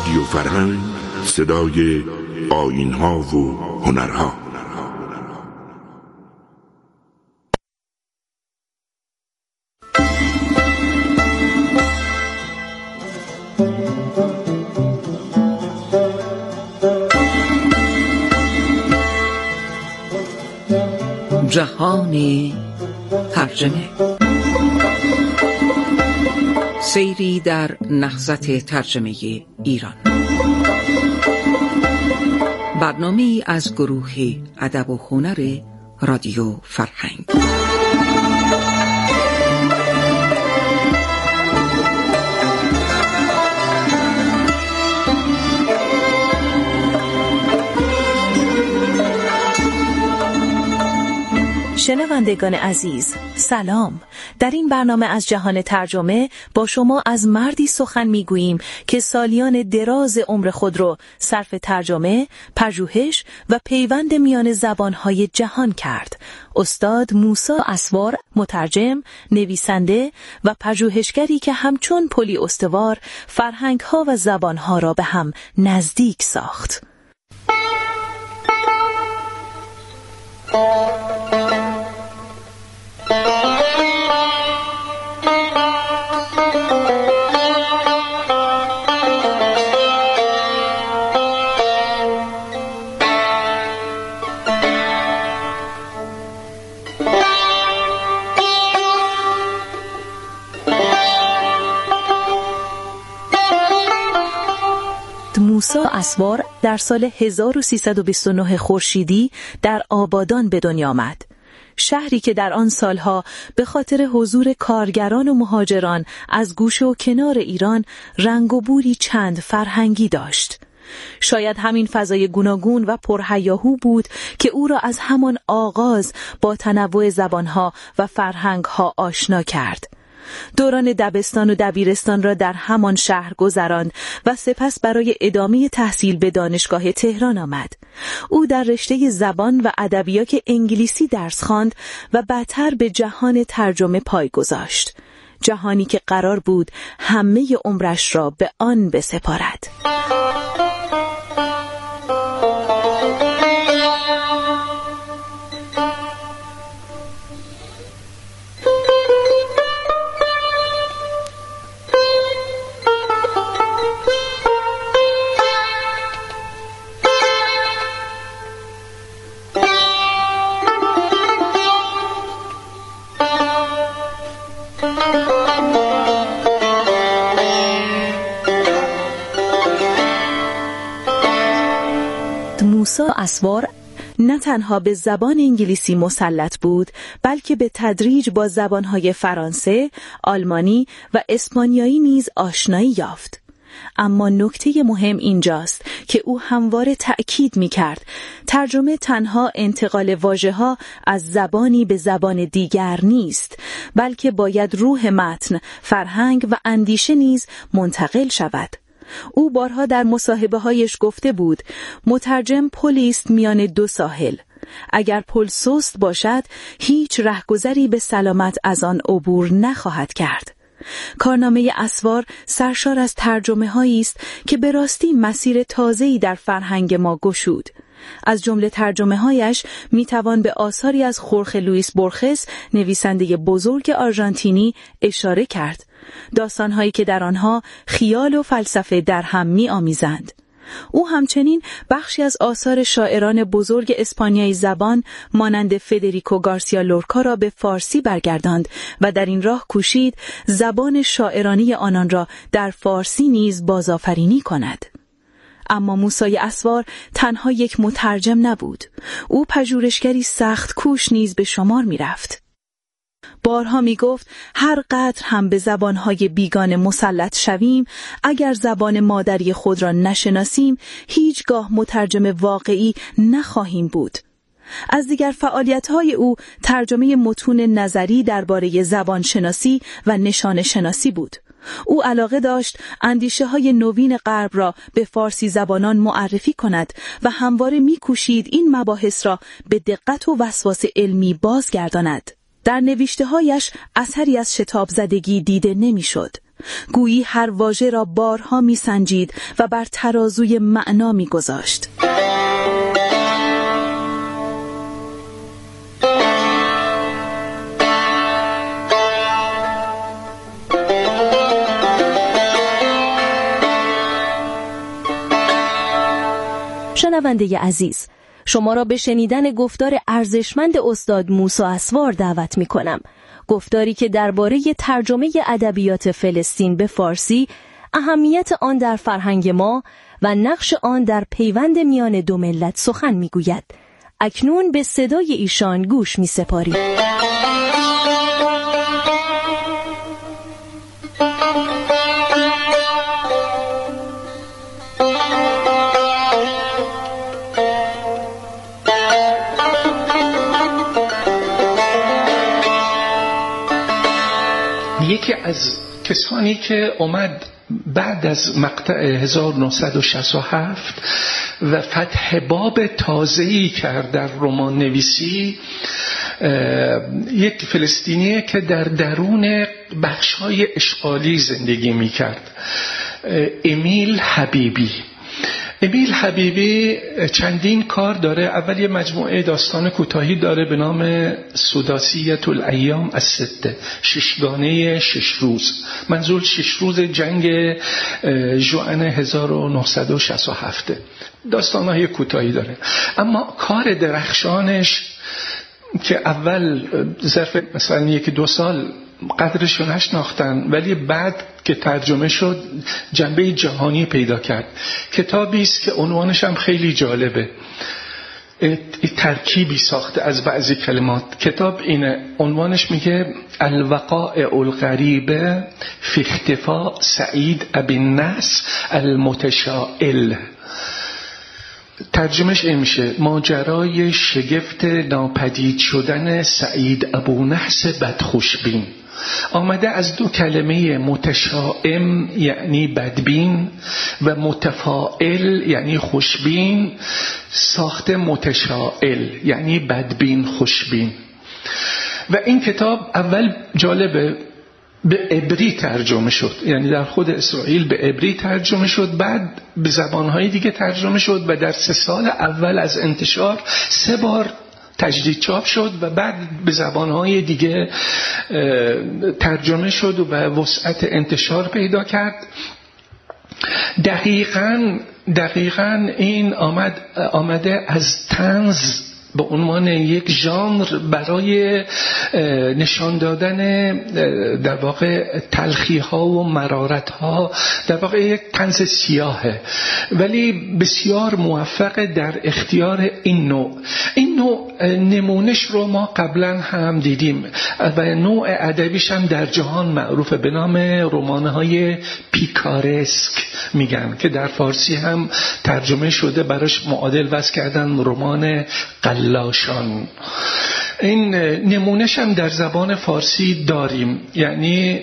رادیو فرهنگ، صدای آیین‌ها و هنرها. جهان ترجمه، سیری در نهضت ترجمه ایران. برنامه‌ای از گروه ادب و هنر رادیو فرهنگ. شنوندگان عزیز، سلام. در این برنامه از جهان ترجمه با شما از مردی سخن میگوییم که سالیان دراز عمر خود را صرف ترجمه، پژوهش و پیوند میان زبانهای جهان کرد. استاد موسی اسوار، مترجم، نویسنده و پژوهشگری که همچون پلی استوار فرهنگها و زبانها را به هم نزدیک ساخت. موسی اسوار در سال 1329 خورشیدی در آبادان به دنیا آمد. شهری که در آن سالها به خاطر حضور کارگران و مهاجران از گوشه و کنار ایران رنگ و بوری چند فرهنگی داشت. شاید همین فضای گوناگون و پرهیاهو بود که او را از همان آغاز با تنوع زبانها و فرهنگها آشنا کرد. دوران دبستان و دبیرستان را در همان شهر گذراند و سپس برای ادامه تحصیل به دانشگاه تهران آمد. او در رشته زبان و ادبیات انگلیسی درس خواند و بعدتر به جهان ترجمه پای گذاشت. جهانی که قرار بود همه عمرش را به آن بسپارد. موسی اسوار نه تنها به زبان انگلیسی مسلط بود، بلکه به تدریج با زبانهای فرانسه، آلمانی و اسپانیایی نیز آشنایی یافت. اما نکته مهم اینجاست که او همواره تأکید می‌کرد ترجمه تنها انتقال واژه‌ها از زبانی به زبان دیگر نیست، بلکه باید روح متن، فرهنگ و اندیشه نیز منتقل شود. او بارها در مصاحبه‌هایش گفته بود مترجم پلی است میان دو ساحل. اگر پل سست باشد هیچ رهگذری به سلامت از آن عبور نخواهد کرد. کارنامه اسوار سرشار از ترجمه‌هایی است که به راستی مسیر تازه‌ای در فرهنگ ما گشود. از جمله ترجمه‌هایش میتوان به آثاری از خورخه لوئیس بورخس، نویسنده بزرگ آرژانتینی، اشاره کرد. داستان‌هایی که در آنها خیال و فلسفه در هم می‌آمیزند. او همچنین بخشی از آثار شاعران بزرگ اسپانیایی زبان مانند فدریکو گارسیا لورکا را به فارسی برگرداند و در این راه کوشید زبان شاعرانی آنان را در فارسی نیز بازآفرینی کند. اما موسی اسوار تنها یک مترجم نبود. او پژوهشگری سخت کوش نیز به شمار می رفت. بارها می گفت هر قدر هم به زبانهای بیگانه مسلط شویم، اگر زبان مادری خود را نشناسیم هیچگاه مترجم واقعی نخواهیم بود. از دیگر فعالیت‌های او ترجمه متون نظری درباره زبانشناسی و نشان شناسی بود. او علاقه داشت اندیشه‌های نوین غرب را به فارسی زبانان معرفی کند و همواره می‌کوشید این مباحث را به دقت و وسواس علمی بازگرداند. در نوشته‌هایش اثری از شتاب زدگی دیده نمی‌شد. گویی هر واژه را بارها می‌سنجید و بر ترازوی معنا می‌گذاشت. شنونده عزیز، شما را به شنیدن گفتار ارزشمند استاد موسی اسوار دعوت می‌کنم. گفتاری که درباره ترجمه ادبیات فلسطین به فارسی، اهمیت آن در فرهنگ ما و نقش آن در پیوند میان دو ملت سخن می‌گوید. اکنون به صدای ایشان گوش می‌سپاریم. یکی از کسانی که اومد بعد از مقطع 1967 و فتح باب تازه‌ای کرد در رمان نویسی، یک فلسطینیه که در درون بخش‌های اشغالی زندگی می‌کرد، امیل حبیبی. امیل حبیبی چندین کار داره. اول یه مجموعه داستان کوتاهی داره به نام سداسیة الایام السته، ششگانه 6 روز، منظور 6 روز جنگ ژوئن 1967. داستان‌های کوتاهی داره. اما کار درخشانش که اول ظرف مثلا 1-2 سال قدرش رو نشناختن، ولی بعد که ترجمه شد جنبه جهانی پیدا کرد. کتابی است که عنوانش هم خیلی جالبه، ترکیبی ساخته از بعضی کلمات. کتاب اینه، عنوانش میگه الوقائع الغریبه فی اختفاء سعید ابی النصر المتشائل. ترجمهش این میشه ماجرای شگفت ناپدید شدن سعید ابونحس بدخوشبین. آمده از 2 کلمه متشائم یعنی بدبین و متفائل یعنی خوشبین، ساخته متشائل یعنی بدبین خوشبین. و این کتاب اول جالبه به عبری ترجمه شد، یعنی در خود اسرائیل به عبری ترجمه شد، بعد به زبانهای دیگه ترجمه شد و در 3 سال اول از انتشار 3 بار تجدید چاپ شد و بعد به زبانهای دیگه ترجمه شد و وسعت انتشار پیدا کرد. دقیقاً این آمده از طنز به عنوان یک ژانر برای نشان دادن در واقع تلخی ها و مرارت ها، در واقع یک طنز سیاهه، ولی بسیار موفق در اختیار این نوع. این نوع نمونش رو ما قبلا هم دیدیم و نوع ادبیش هم در جهان معروفه به نام رمان‌های پیکارسک میگن، که در فارسی هم ترجمه شده، براش معادل وضع کردن رمان قلاشان. این نمونش هم در زبان فارسی داریم، یعنی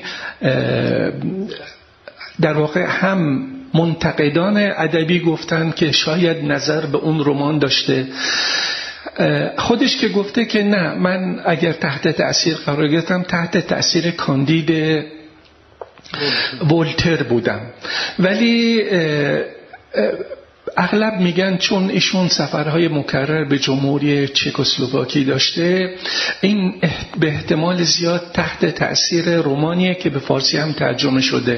در واقع هم منتقدان ادبی گفتن که شاید نظر به اون رمان داشته، خودش که گفته که نه، من اگر تحت تأثیر قرار گرفتم تحت تأثیر کاندید ولتر بودم. ولی اغلب میگن چون ایشون سفرهای مکرر به جمهوری چکسلواکی داشته، این به احتمال زیاد تحت تأثیر رمانیه که به فارسی هم ترجمه شده،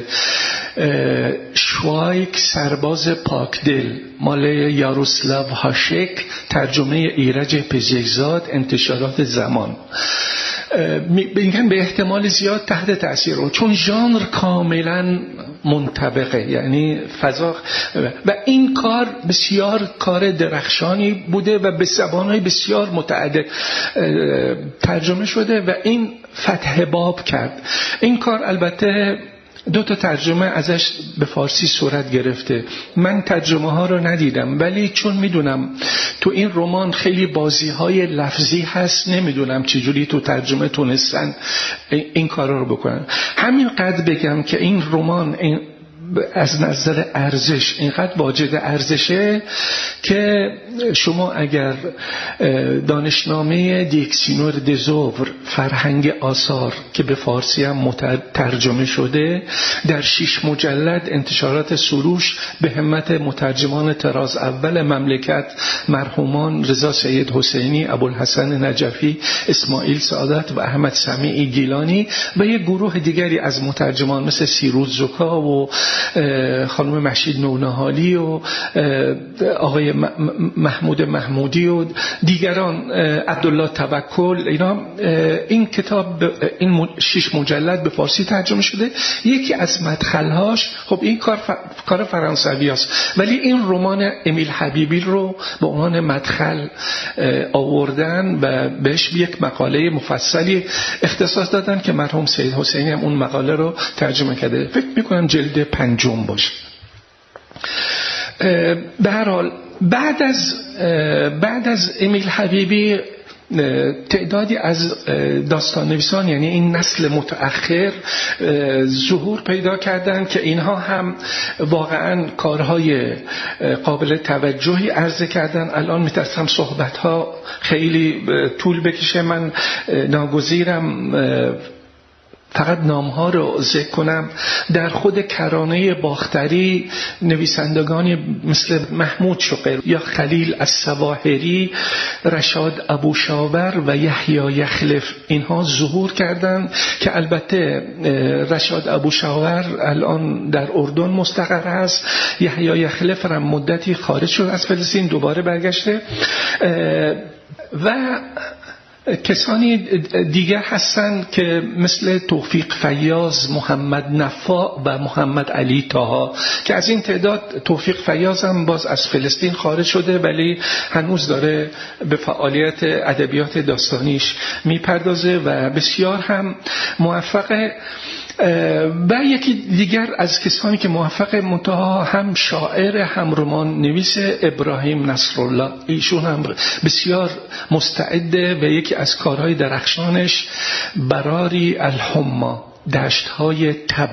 شوایک سرباز پاکدل مال یاروسلاو هاشک، ترجمه ایرج پزشکزاد، انتشارات زمان. میگن به احتمال زیاد تحت تأثیر رو، چون ژانر کاملا منطبقه، یعنی فضا، و این کار بسیار کار درخشانی بوده و به زبان‌های بسیار متعدد ترجمه شده و این فتح باب کرد. این کار البته 2 ترجمه ازش به فارسی صورت گرفته. من ترجمه ها رو ندیدم، ولی چون میدونم تو این رمان خیلی بازی های لفظی هست، نمیدونم چجوری تو ترجمه تونستن این کارا رو بکنن. همین قدر بگم که این رمان از نظر ارزش اینقدر واجد ارزشه که شما اگر دانشنامه دیکسینور دزوور فرهنگ آثار که به فارسی هم ترجمه شده در 6 مجلد انتشارات سروش به همت مترجمان طراز اول مملکت مرحومان رضا سید حسینی، ابوالحسن نجفی، اسماعیل سعادت و احمد سمیعی گیلانی و یک گروه دیگری از مترجمان مثل سیروز زکا و خانم مشید نونهالی و آقای محمود محمودی و دیگران، عبدالله توکل، اینا این کتاب این 6 مجلد به فارسی ترجمه شده. یکی از مدخلهاش خب این کار فرانسوی است، ولی این رمان امیل حبیبی رو به عنوان مدخل آوردن و بهش یک مقاله مفصلی اختصاص دادن که مرحوم سید حسینی هم اون مقاله رو ترجمه کرده. فکر میکنم جلد 5 باشه. به هر حال بعد از امیل حبیبی تعدادی از داستان نویسان، یعنی این نسل متأخر، ظهور پیدا کردن که اینها هم واقعا کارهای قابل توجهی عرضه کردن. الان میترسم صحبتها خیلی طول بکشه، من ناگزیرم فقط نامها رو ذکر کنم. در خود کرانه باختری نویسندگانی مثل محمود شقیر یا خلیل السواحری، رشاد ابوشاور و یحیی یخلف اینها ظهور کردند که البته رشاد ابوشاور الان در اردن مستقر هست، یحیی یخلف هم مدتی خارج شد از فلسطین، دوباره برگشته و کسانی دیگر هستند که مثل توفیق فیاض، محمد نفاع و محمد علی طاها که از این تعداد توفیق فیاض هم باز از فلسطین خارج شده ولی هنوز داره به فعالیت ادبیات داستانیش میپردازه و بسیار هم موفقه. و یکی دیگر از کسانی که موفق منتها هم شاعر هم رمان نویس، ابراهیم نصرالله، ایشون هم بسیار مستعده و یکی از کارهای درخشانش براری الحما، دشت‌های تب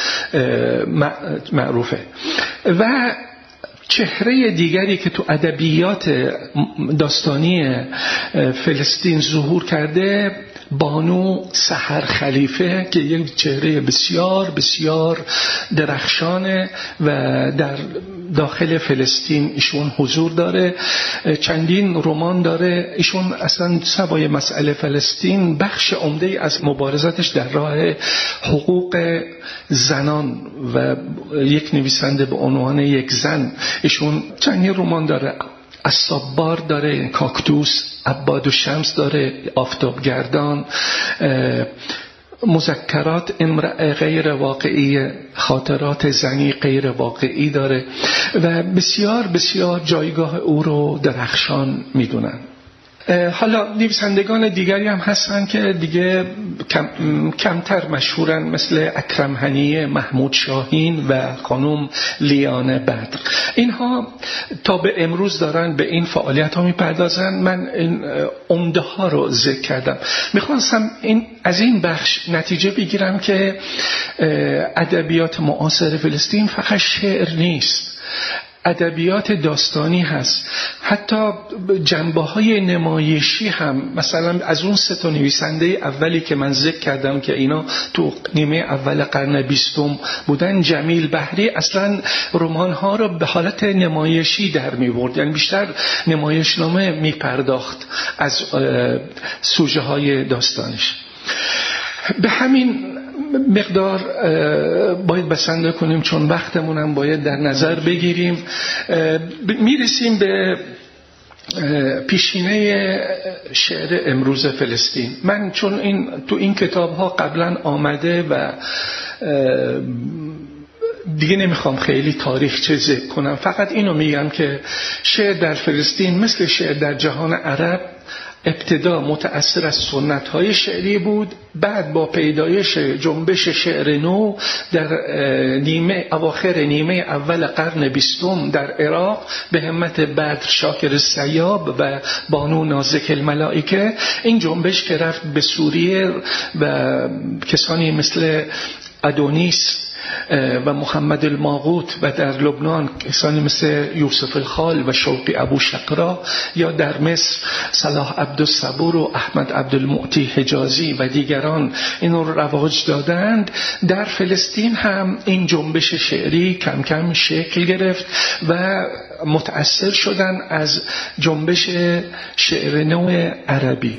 معروفه. و چهره دیگری که تو ادبیات داستانی فلسطین ظهور کرده بانو سحر خلیفه که یک چهره بسیار بسیار درخشانه و در داخل فلسطین ایشون حضور داره، چندین رمان داره. ایشون اصلا سوای مسئله فلسطین بخش عمده از مبارزاتش در راه حقوق زنان و یک نویسنده به عنوان یک زن. ایشون چندین رمان داره، اصاببار داره، کاکتوس، عباد و شمس داره، آفتابگردان، مذکرات امرأه غیر واقعی، خاطرات زنی غیر واقعی داره و بسیار بسیار جایگاه او رو درخشان میدونن. حالا نویسندگان دیگری هم هستن که دیگه کمتر مشهورن، مثل اکرم هنیه، محمود شاهین و خانم لیانه بدر. اینها تا به امروز دارن به این فعالیت ها میپردازن. من این عمده ها رو ذکر کردم. میخواستم از این بخش نتیجه بگیرم که ادبیات معاصر فلسطین فقط شعر نیست، ادبیات داستانی هست، حتی جنبه‌های نمایشی هم. مثلا از اون 3 نویسنده اولی که من ذکر کردم که اینا تو نیمه اول قرن 20 بودن، جمیل بحری اصلا رمان‌ها رو به حالت نمایشی در می‌برد، یعنی بیشتر نمایشنامه می‌پرداخت از سوژه‌های داستانش. به همین مقدار باید بسنده کنیم چون وقتمون هم باید در نظر بگیریم. میرسیم به پیشینه شعر امروز فلسطین. من چون تو این کتاب ها قبلا آمده و دیگه نمیخوام خیلی تاریخچه ذکر کنم، فقط اینو میگم که شعر در فلسطین مثل شعر در جهان عرب ابتدا متأثر از سنت‌های شعری بود، بعد با پیدایش جنبش شعر نو در اواخر نیمه اول قرن 20 در عراق به همت بدر شاکر السیاب و بانو نازک الملائکه، این جنبش که رفت به سوریه و کسانی مثل ادونیس و محمد الماقوت و در لبنان کسانی مثل یوسف الخال و شوقی ابو شقرا، یا در مصر صلاح عبدالصبور و احمد عبدالمعطی حجازی و دیگران اینو رواج دادند، در فلسطین هم این جنبش شعری کم کم شکل گرفت و متأثر شدن از جنبش شعر نو عربی.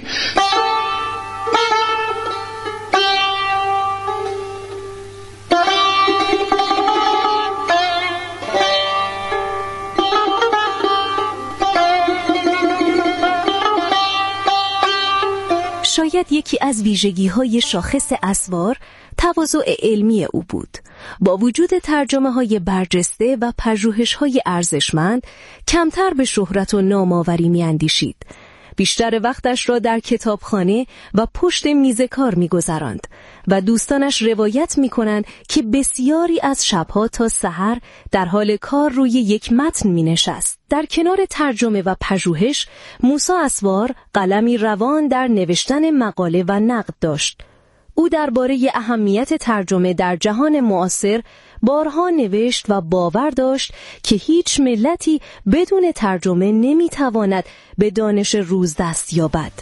شاید یکی از ویژگی‌های شاخص اسوار تواضع علمی او بود. با وجود ترجمه‌های برجسته و پژوهش‌های ارزشمند، کمتر به شهرت و نام‌آوری می‌اندیشید. بیشتر وقتش را در کتابخانه و پشت میز کار می‌گذراند و دوستانش روایت می‌کنند که بسیاری از شب‌ها تا سحر در حال کار روی یک متن می‌نشست. در کنار ترجمه و پژوهش، موسی اسوار قلمی روان در نوشتن مقاله و نقد داشت. او درباره اهمیت ترجمه در جهان معاصر بارها نوشت و باور داشت که هیچ ملتی بدون ترجمه نمیتواند به دانش روز دست یابد.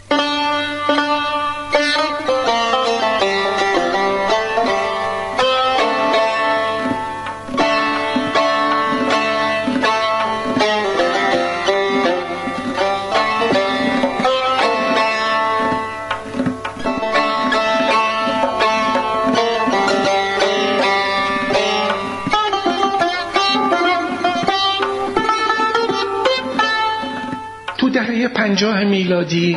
دهه 50 میلادی،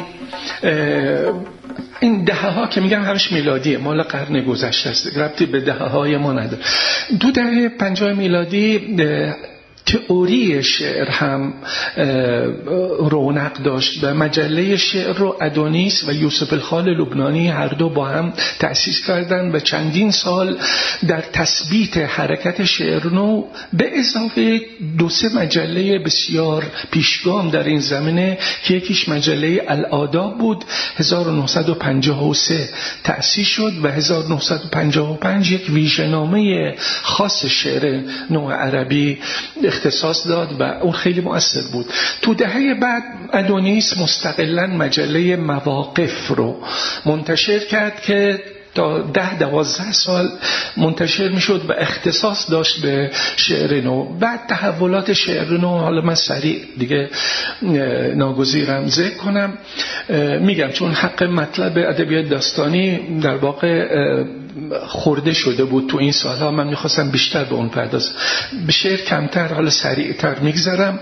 این دهه ها که میگم همش میلادیه، مال قرن گذشته است، ربطی به دهه های ما نداره. تو دهه 50 میلادی تئوری شعر هم رونق داشت و مجله شعر رو ادونیس و یوسف الخال لبنانی هر دو با هم تأسیس کردن و چندین سال در تثبیت حرکت شعر نو به اضافه 2-3 مجله بسیار پیشگام در این زمینه که یکیش مجله الآداب بود 1953 تأسیس شد و 1955 یک ویژه‌نامه خاص شعر نو عربی اختصاص داد و اون خیلی مؤثر بود. تو دهه بعد ادونیس مستقلاً مجله مواقف رو منتشر کرد که تا 10-12 سال منتشر میشد و اختصاص داشت به شعر نو. بعد تحولات شعر نو، حالا من سریع دیگه ناگزیرم ذکر کنم، میگم چون حق مطلب ادبیات داستانی در واقع خورده شده بود تو این سالها، من میخواستم بیشتر به اون پردازم، به شعر کمتر، حالا سریعتر میگذرم.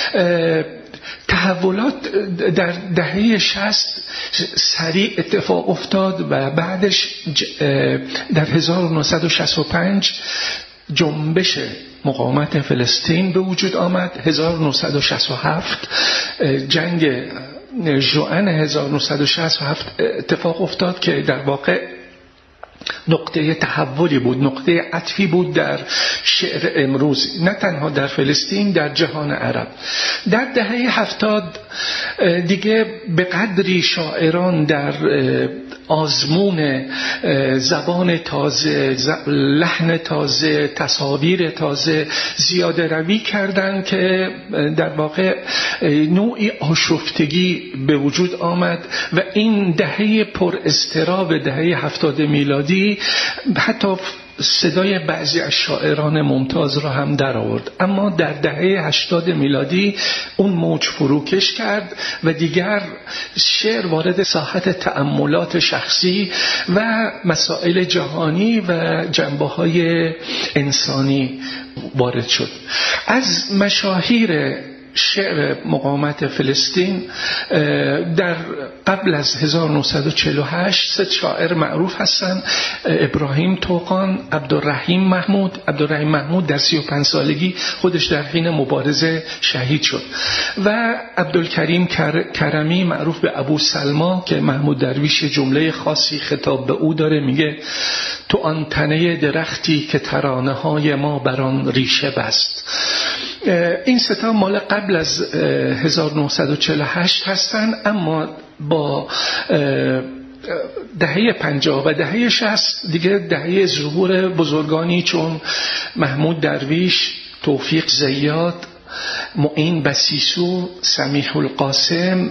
تحولات در دهه 60 سریع اتفاق افتاد و بعدش در 1965 جنبش مقاومت فلسطین به وجود آمد. 1967 جنگ ژوئن 1967 اتفاق افتاد که در واقع نقطه تحولی بود، نقطه عطفی بود در شعر امروز، نه تنها در فلسطین، در جهان عرب. در دهه 70 دیگه به قدری شاعران در آزمون زبان تازه، لحن تازه، تصاویر تازه زیاده روی کردن که در واقع نوعی آشفتگی به وجود آمد و این دهه پر اضطراب دهه 70 میلادی حتی صدای بعضی از شاعران ممتاز را هم در آورد. اما در دهه 80 میلادی اون موج فروکش کرد و دیگر شعر وارد ساحت تأملات شخصی و مسائل جهانی و جنبه‌های انسانی وارد شد. از مشاهیر شعر مقاومت فلسطین در قبل از 1948 سه شاعر معروف هستن: ابراهیم طوقان، عبدالرحیم محمود در 35 سالگی خودش در حین مبارزه شهید شد، و عبدالکریم کرمی معروف به ابو سلما که محمود درویش جمله خاصی خطاب به او داره، میگه تو آن تنه درختی که ترانه های ما بران ریشه بست. این ستا مال قبل از 1948 هستن، اما با دهه 50 و دهه 60 دیگه دهه ظهور بزرگانی چون محمود درویش، توفیق زیاد، معین بسیسو، سمیح القاسم،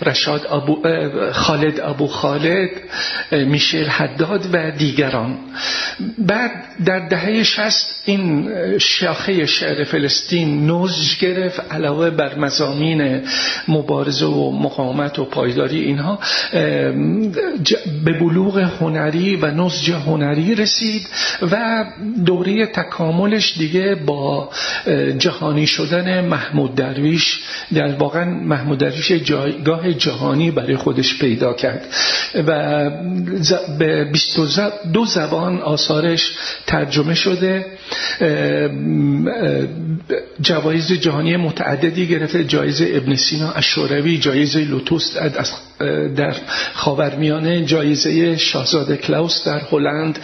خالد ابو خالد، میشل حداد و دیگران. بعد در دهه 60 این شاخه شعر فلسطین نضج گرفت، علاوه بر مضامین مبارزه و مقاومت و پایداری اینها به بلوغ هنری و نضج هنری رسید و دوره تکاملش دیگه با جهانی شدن محمود درویش، در واقع محمود درویش جایگاه جهانی برای خودش پیدا کرد و به 22 زبان آثارش ترجمه شده، جوایز جهانی متعددی گرفته، جایزه ابن سینا الشوروی، جایزه لوتوس در خاورمیانه، جایزه شاهزاده کلاوس در هلند،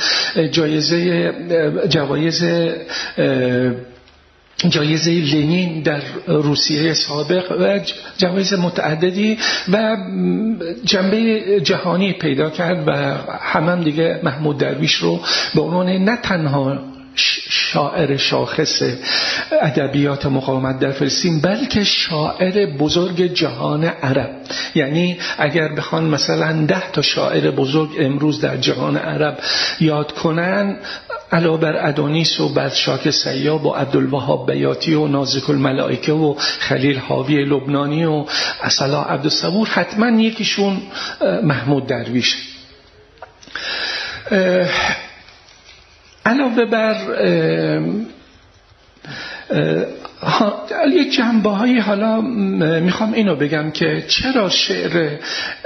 جایزه لنین در روسیه سابق و جوایز متعددی و جنبه جهانی پیدا کرد و هم دیگه محمود درویش رو به عنوان نه تنها شاعر شاخص ادبیات مقاومت در فلسطین بلکه شاعر بزرگ جهان عرب، یعنی اگر بخوان مثلا 10 تا شاعر بزرگ امروز در جهان عرب یاد کنن، علاوه بر ادونیس و بدشاک سیاب و عبدالوهاب بیاتی و نازک الملائکه و خلیل حاوی لبنانی و صلاح عبدالصبور، حتما یکیشون محمود درویش. علاوه بر یک جنبه هایی، حالا میخوام اینو بگم که چرا شعر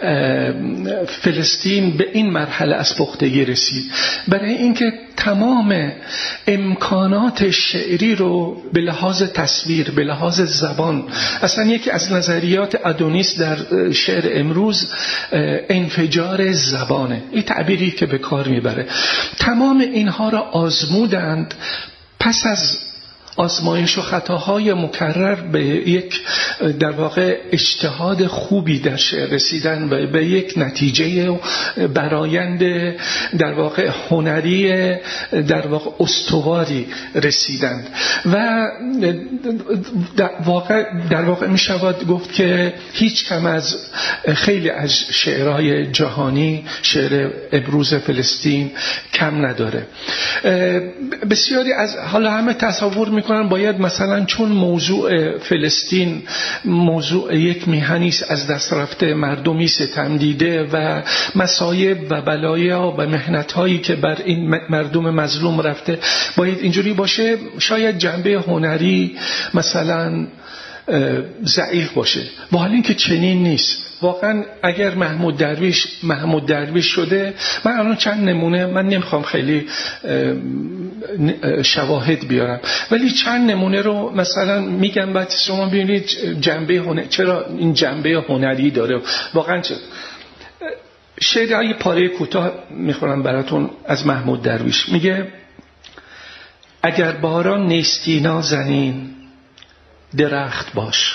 فلسطین به این مرحله از پختگی رسید. برای اینکه تمام امکانات شعری رو به لحاظ تصویر، به لحاظ زبان، اصلا یکی از نظریات ادونیس در شعر امروز انفجار زبانه، این تعبیری که به کار میبره، تمام اینها را آزمودند. پس از آزمایش و خطاهای مکرر به یک در واقع اجتهاد خوبی در شعر رسیدن و به یک نتیجه برآیند در واقع هنری در واقع استواری رسیدند و در واقع می شود گفت که هیچ کم از خیلی از شعرهای جهانی شعر امروز فلسطین کم نداره. بسیاری از حالا همه تصور میکنن باید مثلا چون موضوع فلسطین موضوع یک میهنی است از دست رفته، مردمی ستم دیده و مصایب و بلایا و محنت‌هایی که بر این مردم مظلوم رفته باید اینجوری باشه، شاید جنبه هنری مثلا ضعیف باشه، با حال اینکه چنین نیست. واقعا اگر محمود درویش شده، من الان چند نمونه، من نمیخوام خیلی شواهد بیارم ولی چند نمونه رو مثلا میگم بعد شما ببینید چرا این جنبه هنری داره. واقعا شعرهای پاره کوتاه میخونم براتون از محمود درویش. میگه اگر باران نیستی نازنین درخت باش،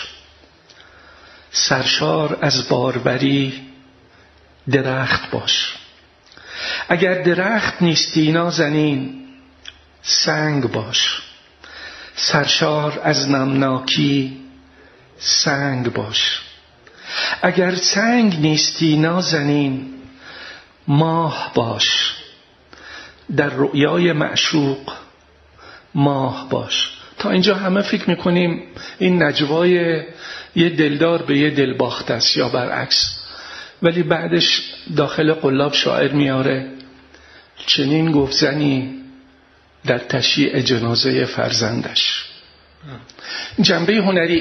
سرشار از باربری درخت باش. اگر درخت نیستی نازنین سنگ باش، سرشار از نمناکی سنگ باش. اگر سنگ نیستی نازنین ماه باش، در رؤیای معشوق ماه باش. تا اینجا همه فکر میکنیم این نجوای یه دلدار به یه دلباخته است یا برعکس، ولی بعدش داخل قلاب شاعر میاره چنین گفت زنی در تشییع جنازه فرزندش. جنبه هنری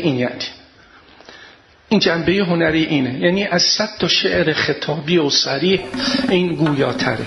اینه، یعنی از 100 تا شعر خطابی و صریح این گویاتره.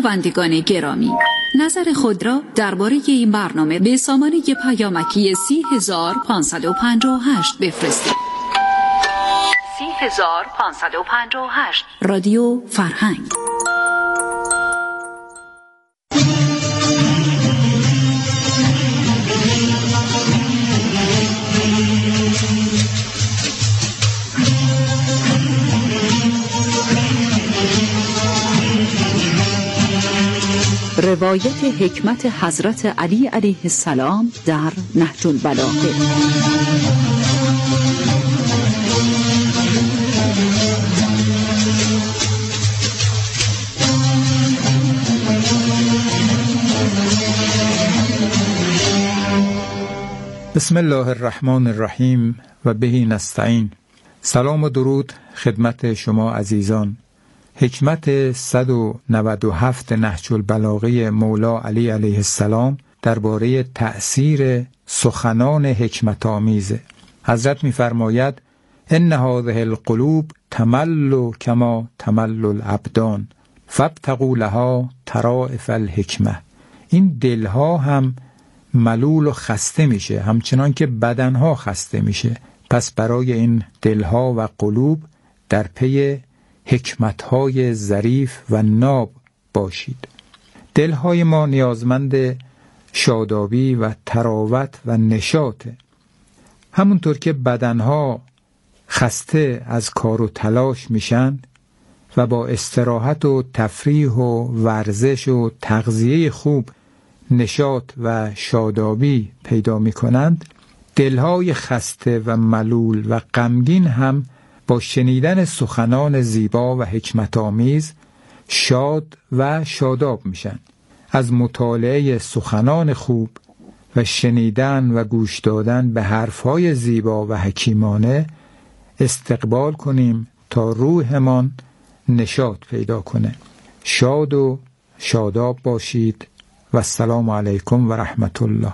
شنوندگان گرامی، نظر خود را درباره این برنامه به سامانه پیامکی 30558 بفرستید. 30558 رادیو فرهنگ. روایت حکمت حضرت علی علیه السلام در نهج البلاغه. بسم الله الرحمن الرحیم و بهی نستعین. سلام و درود خدمت شما عزیزان. حکمت 197 نهج البلاغه مولا علی علیه السلام درباره تأثیر سخنان حکمت آمیز. حضرت می‌فرماید ان هذه القلوب تمل کما تمل الابدان فابتغوا لها طرائف الحکمه. این دلها هم ملول و خسته میشه همچنان که بدنها خسته میشه. پس برای این دلها و قلوب در پی حکمت‌های ظریف و ناب باشید. دلهای ما نیازمند شادابی و تراوت و نشاطه. همونطور که بدنها خسته از کار و تلاش میشن و با استراحت و تفریح و ورزش و تغذیه خوب نشاط و شادابی پیدا میکنند، دلهای خسته و ملول و غمگین هم با شنیدن سخنان زیبا و حکمت آمیز شاد و شاداب میشن. از مطالعه سخنان خوب و شنیدن و گوش دادن به حرفهای زیبا و حکیمانه استقبال کنیم تا روحمان نشاط پیدا کنه. شاد و شاداب باشید و السلام علیکم و رحمت الله.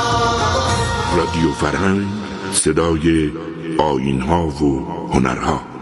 رادیو فرهنگ، صدای آیین‌ها و هنرها.